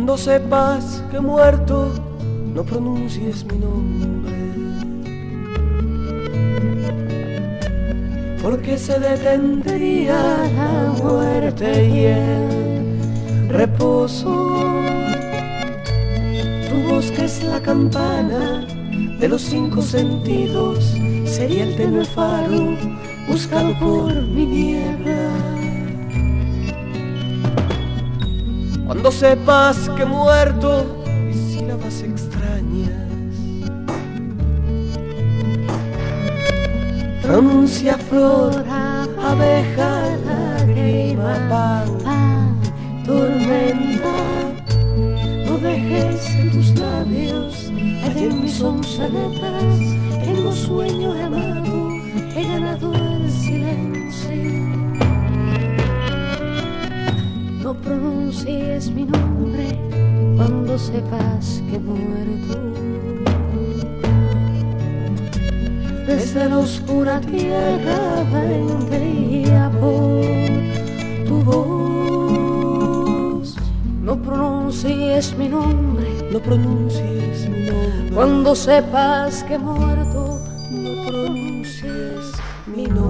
Cuando sepas que he muerto, no pronuncies mi nombre, porque se detendría la muerte y el reposo. Tu voz, que es la campana de los 5 sentidos, sería el tenue faro buscado por mi niebla. Cuando sepas que he muerto, mis sílabas extrañas, pronuncia flor, abeja, lágrima, pan, tormenta. No dejes que tus labios hallen mis 11 letras. Tengo sueño, he amado, he ganado el silencio. No pronuncies mi nombre cuando sepas que he muerto. Desde la oscura tierra vendría por tu voz. No pronuncies mi nombre, no pronuncies mi nombre. Cuando sepas que he muerto, no pronuncies mi nombre.